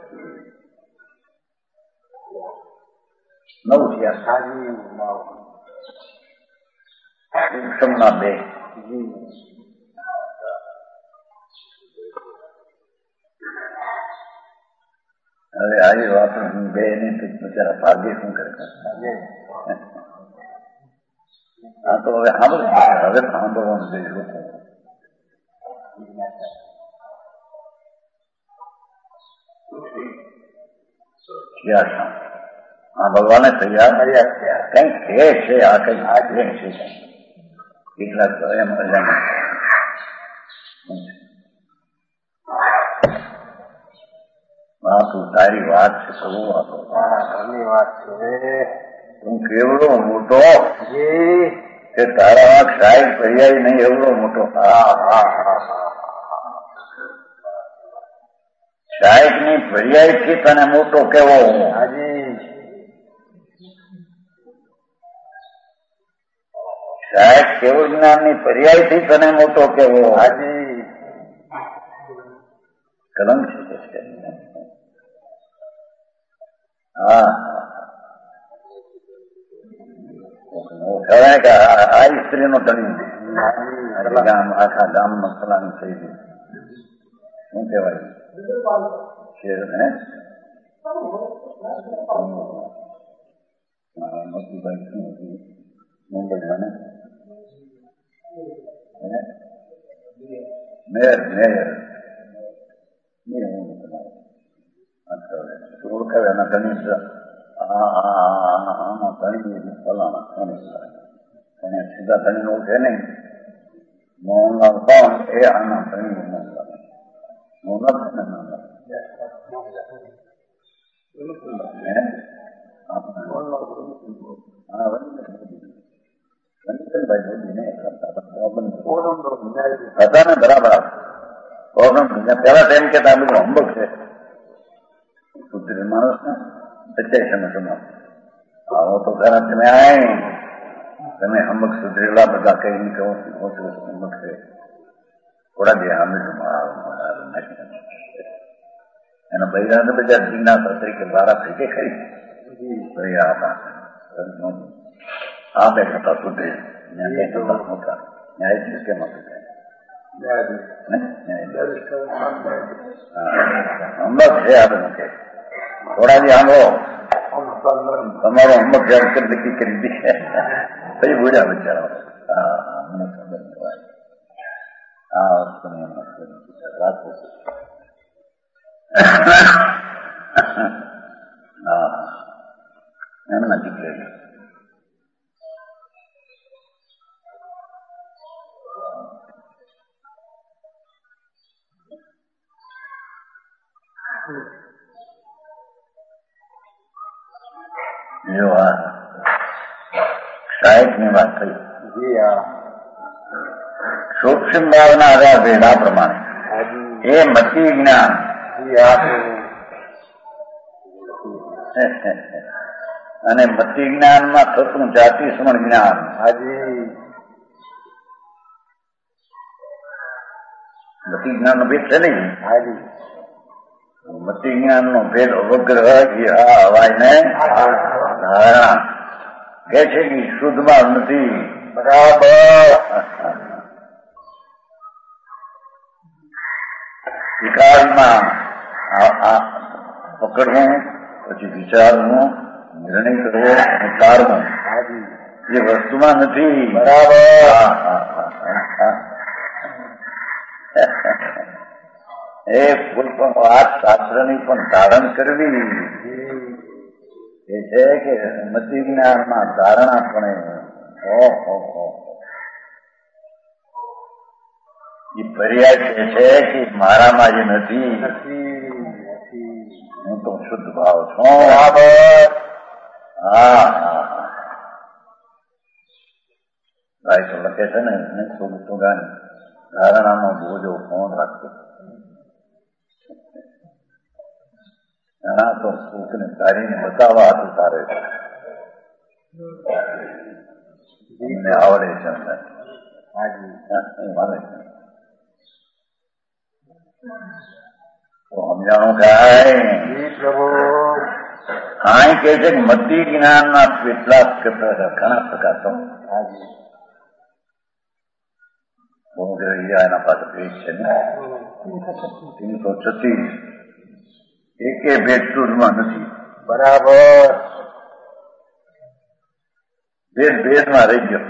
નવ થયા સૂક્ષ્મના બે. હવે આવી વાતો બે ને બિચારા ભાગ્ય શું કરે આ તો હવે સાંભળ હવે સાંભળવાનું જોઈએ લોકો. હા ભગવાને તૈયાર કઈક કે છે આ કઈ આ છે કેટલાક એમ હા તું તારી વાત છે કહું વાતો ઘણી વાત છે. તું કેવડો મોટો કે તારા ક્ષાય પર્યાય નહીં એવડો મોટો. હા હા હા ક્ષાયક ની પર્યાય થી તને મોટો કેવો. હાજી ક્ષાયક કેવળ જ્ઞાન ની પર્યાય થી તને મોટો કેવો. હાજી કલંક છે. હા કહેવાય કે આ સ્ત્રી નો ધણી ગામ આખા ગામ નો ફલાણી થઈ ગયું શું કહેવાય શેર હે મોતીભાઈ શું હતું મુંબઈમાં ને મેયર મેયર ઓળખાવે એના ધણી આમાં ધણી ફલાણા એને સીધા ધણી નું છે નહીં મોહનલાલ કોણ એ આના ધણી મોહનલાલ મોહનલાલ છે ને હતા ને બરાબર પેલા ટાઈમ કે આ બધું હોમવર્ક છે પુત્રી માણસ ને સચ્ચાઈ સમજમાં આવો તો ખરા તમે આય તમે અમુક સુધરેલા બધા કઈ નહીં કહો અમુક છે થોડા દે અમે એના બૈરા ને બધા જિજ્ઞાસા તરીકે બારા ફેંકે ખરી બૈરા હતા આ બે હતા સુધરે મોટા ન્યાયાધીશ કેમ હતું અમુક છે આ બધું કે થોડા દી આંગો તમારો અમુક જયારે નક્કી કરી દીધી પછી બોલ્યા બિચારા હા મને ખબર નહીં આ વસ્તુની વાત હા એમ નજીક લઈ જો આ સાહેબ ની વાત થઈ જી હા સૂક્ષ્મ ભાવના આધાર ભેદા પ્રમાણે એ મતિ જ્ઞાન અને મતિ જ્ઞાનમાં થતું જાતિ સમણ જ્ઞાન હાજી મતિ જ્ઞાન નો ભેદ છે નહીં હાજી મતિ જ્ઞાન નો ભેદ અવગ્રહ કે આ હવાય ને ધારણા કે છે કે શુદ્ધમાં નથી બરાબર વિકારમાં પકડવું પછી વિચારવું નિર્ણય કરવો અને તારવું એ વસ્તુમાં નથી બરાબર એ કોઈ પણ વાત શાસ્ત્રની પણ ધારણ કરવી એ છે કે મતિ જ્ઞાનમાં ધારણા પણ એ પર્યાય કે છે કે મારામાં જે નથી હું તો શુદ્ધ ભાવ છું બરાબર હા હા ભાઈ તો લખે છે ને શુભ સુગાની ધારણાનો બોજો કોણ રાખે ઘણા તો સુખને તારીને બતાવવા હતું તારે મને આવડે છે માને તો સમજાણું કાંઈ કાંઈ કે છે કે મતિ જ્ઞાનના કેટલા ઘણા પ્રકાર તો એના પાસે પેજ છે ને તીનસો છત્રીસ એકે ભેદ શુદ્ધમાં નથી બરાબર ભેદ ભેદમાં રહી ગયો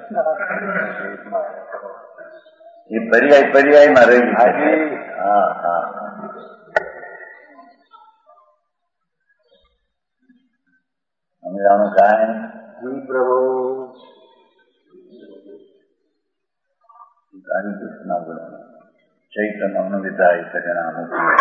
એ પર્યાય પર્યાયમાં રહી ગયું હા હા સમજાણું કાંઈ પ્રભુ કાળી કૃષ્ણ બોલો ચૈતન્ય અનુવિધાય પરિણામ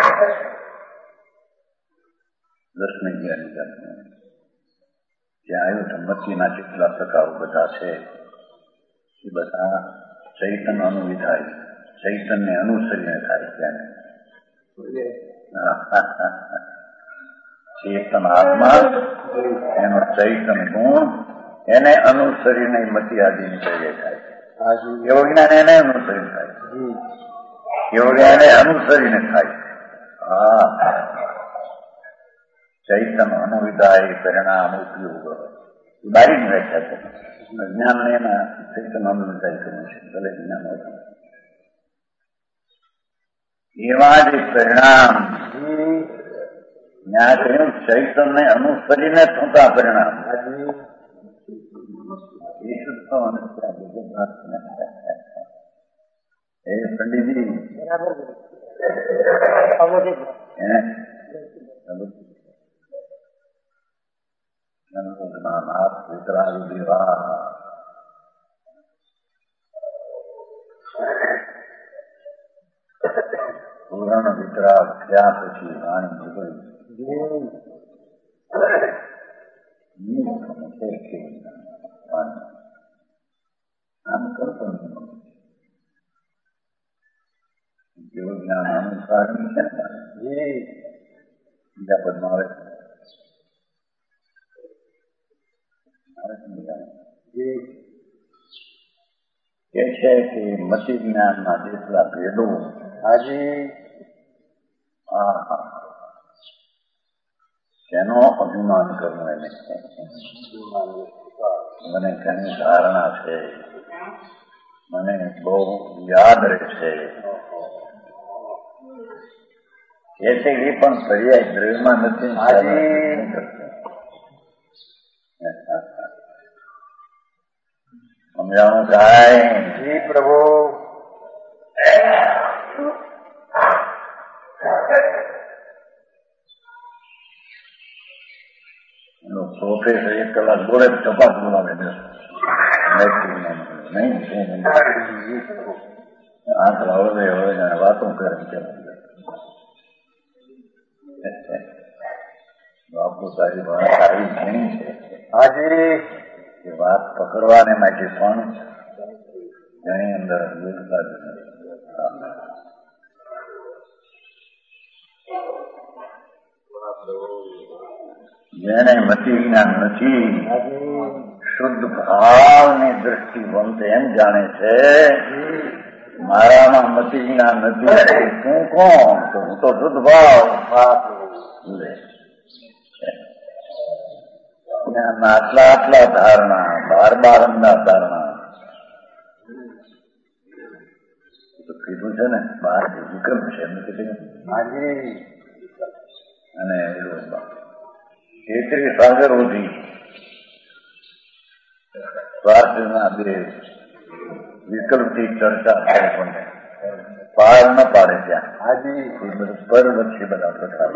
દસમી જ્ઞાની ત્યાં આવ્યું સંમતિના જેટલા પ્રકારો બધા છે એ બધા ચૈતન્ય અનુવિધાય ચૈતન્ય અનુસરીને થાય ત્યાં ચેતન આત્મા એનો ચૈતન્ય ગુણ એને અનુસરીને મતિ આદિની કરીએ થાય એવો જ્ઞાન એને અનુસરીને થાય એવો જ્ઞાન અનુસરીને થાય હા ચૈતન્ય અનુવિધાય પરિણામ ઉપયોગ બારીની વ્યાખ્યા છે જ્ઞાન ને એના ચૈતન્ય અનુવિધાય કરવું છે ભલે જ્ઞાન હોય એવા જે પરિણામ ત્યાં કહ્યું ચૈતન્ય અનુસરીને થતા પરિણામ એ શુદ્ધ એ પંડિતજી જ્ઞાનાથ વિતરાગ દેવા પૂરણ વિતરાગ થયા પછી વાણી નીકળી આમ કરતો જેવું જ્ઞાન અનુસાર બીજા પદમાં આવે કે છે કે મતિ જ્ઞાનના જેટલા ભેદો હાજી હા તેનો અભિમાન કરવું એને મને તેની ધારણા છે, મને બહુ યાદ રહેશે એ છે. એ પણ પર્યાય દ્રવ્યમાં નથી. સમજાણું થાય? જી પ્રભુ. પ્રોફેસર એક કલાક બોલે ચપાસ બોલાવે નહીં આંખ હળવે હળવે વાતો કરે બાપુ સારી વાત આવી ઘણી છે. હાજી એ વાત પકડવાને માટે પણ ઘણી અંદર બોલતા જ જેને મતિ જ્ઞાન નથી શુદ્ધ ભાવની દ્રષ્ટિવંત એમ જાણે છે મારામાં મતિ જ્ઞાન નથી, હું કોણ? તો હું તો શુદ્ધ ભાવ આટલા આટલા ધારણા બાર બાર અંદા ધારણા તો કીધું છે ને બાર વિક્રમ છે એમ કીધું. અને ક્ષેત્રીય સાગરોથી સ્વાર્થના બે વિકલ્પથી ચર્ચા થાય પણ પાર ન પાડે ત્યાં. હાજી એ બધું પરવચ્ચે બધા પ્રકાર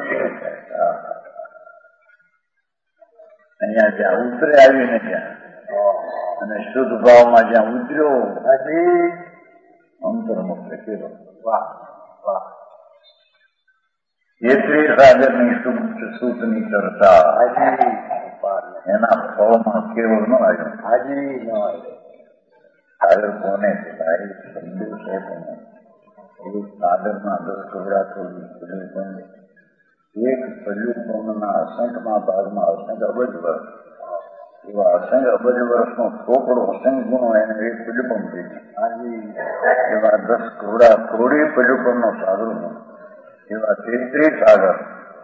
અહીંયા જ્યાં ઉતરે આવીને ત્યાં અને શુદ્ધ ભાવમાં જ્યાં ઉતર્યો હાજી અંતર્મુખ કેવો વાહ વાહ ક્ષેત્રીય સાગરની સૂતની ચર્ચા એના ફળમાં કેવળ ન આવ્યો. હાજી ન આવ્યો. સાગર કોને છે ભાઈ? સંદેહ છે પણ એ સાગરના દસ કરોડા થોડી પણ એક પર્યુપમના અસંખ્યમાં ભાગમાં અસંખ્ય અબજ વર્ષ એવા અસંખ્ય અબજ વર્ષનો ચોપડો અસંખ્ય ગુણો એને એક પર્યુપમ થઈ ગયો. એવા દસ કરોડા કરોડી પર્યુપમનો સાગર એવા તેત્રીસ સાગર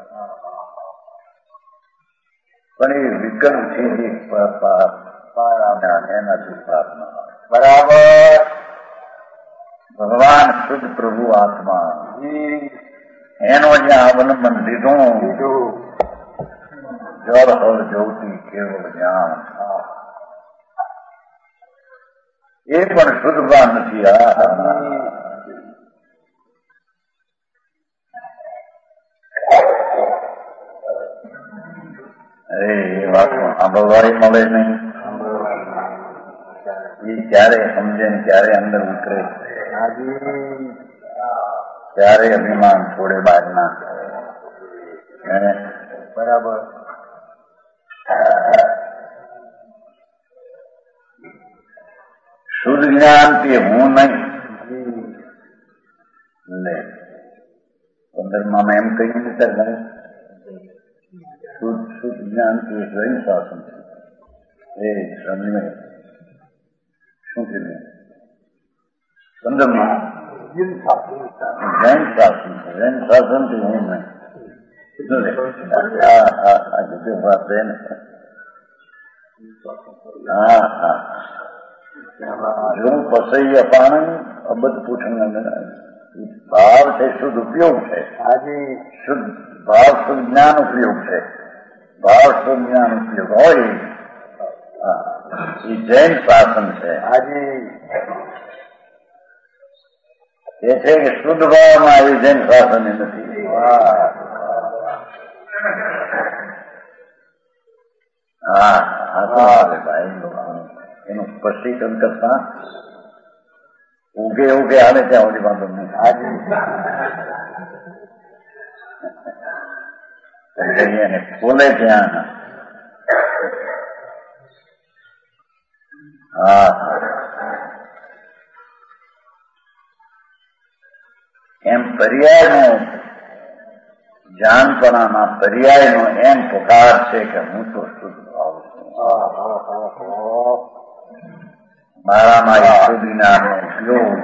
પણ એ વિકલ્પ છે એનાથી પ્રાર્થના બરાબર. ભગવાન શુદ્ધ પ્રભુ આત્મા એનો જ્યાં અવલંબન લીધું જળ હળ જ્યોતિ કેવળ જ્ઞાન એ પણ શુદ્ધ ભાન નથી. આ એ વાતમાં સાંભળવાય મળે નહીં. એ ક્યારે સમજે ને ક્યારે અંદર ઉતરે, ક્યારે અભિમાન છોડે બહારના. બરાબર. શુદ્ધ જ્ઞાન તે હું નહીં લે પંદરમાં એમ કહ્યું ને ત્યારે શુદ્ધ શુદ્ધ જ્ઞાન તે સ્વયં શાસન છે. એ સમય શું કીધું પંદરમાં જૈન શાસન છે. જૈન શાસન થી હું નહીં હા હા જુદી વાત છે ને. હા હા જો પસૈયા પાણી અબધ પૂછન ભાવ છે શુદ્ધ ઉપયોગ છે. આજે શુદ્ધ ભાવ શુદ્ધ જ્ઞાન ઉપયોગ છે. ભાવ શુદ્ધ જ્ઞાન ઉપયોગ હોય એ જૈન શાસન છે. આજે એ છે કે શુદ્ધ ભાવમાં આવી જૈન શાસન નથી. હા હા ભાઈ એનું સ્પષ્ટીકરણ કરતા ઉગે ઉગે આવે ત્યાં ઓલી વાંધો નહીં. આજે બોલે ત્યાં હા એમ પર્યાયનો જાનપણાના પર્યાયનો એમ પુકાર છે કે હું તો શુદ્ધ ભાવ છું. મારામાં ઈશ્વરીનાનો ઉપયોગ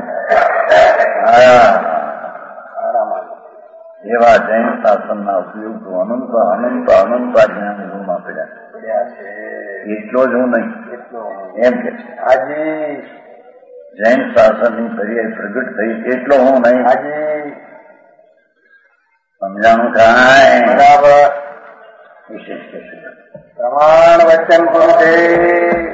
એવા જૈન શાસનના ઉપયોગ તો અનંત અનંત અનંત જ્ઞાન ગુણમાં પડ્યા છે. એટલો જ હું નહીં એમ કે છે. આજે જૈન શાસનની પર્યાય પ્રગટ થઈ એટલો હું નહીં. આજે સમજાણું થાય બરાબર. વિશેષ કે પ્રમાણ વચન પૂરું છે.